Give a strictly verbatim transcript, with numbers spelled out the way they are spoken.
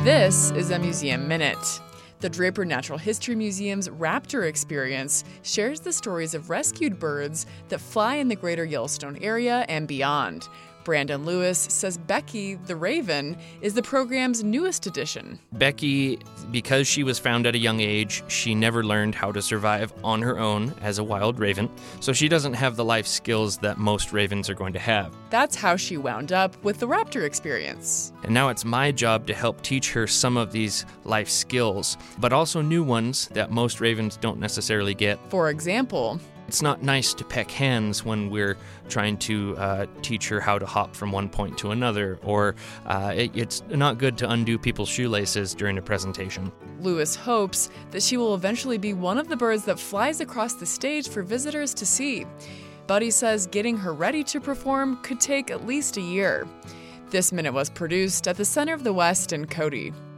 This is a Museum Minute. The Draper Natural History Museum's Raptor Experience shares the stories of rescued birds that fly in the greater Yellowstone area and beyond. Brandon Lewis says Becky, the raven, is the program's newest addition. Becky, because she was found at a young age, she never learned how to survive on her own as a wild raven, so she doesn't have the life skills that most ravens are going to have. That's how she wound up with the Raptor Experience. And now it's my job to help teach her some of these life skills, but also new ones that most ravens don't necessarily get. For example, it's not nice to peck hands when we're trying to uh, teach her how to hop from one point to another, or uh, it, it's not good to undo people's shoelaces during a presentation. Lewis hopes that she will eventually be one of the birds that flies across the stage for visitors to see. But he says getting her ready to perform could take at least a year. This minute was produced at the Center of the West in Cody.